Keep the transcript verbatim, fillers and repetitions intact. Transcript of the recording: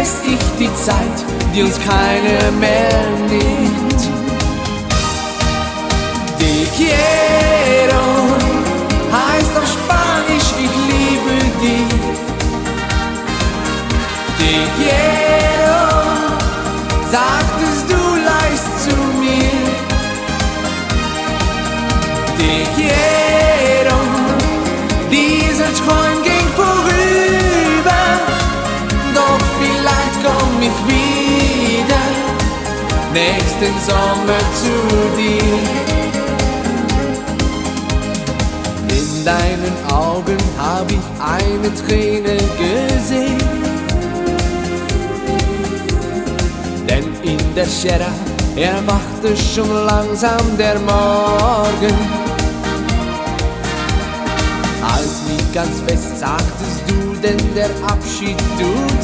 vergesse ich die Zeit, die uns keiner mehr nimmt. Te quiero heißt auf Spanisch, ich liebe dich. Te quiero, sagtest du leicht zu mir. Te quiero, dieser Traum ging vorüber, doch vielleicht komm ich wieder nächsten Sommer zu dir. In deinen Augen hab ich eine Träne gesehen, denn in der Sierra erwachte schon langsam der Morgen. Halt mich ganz fest, sagtest du, denn der Abschied tut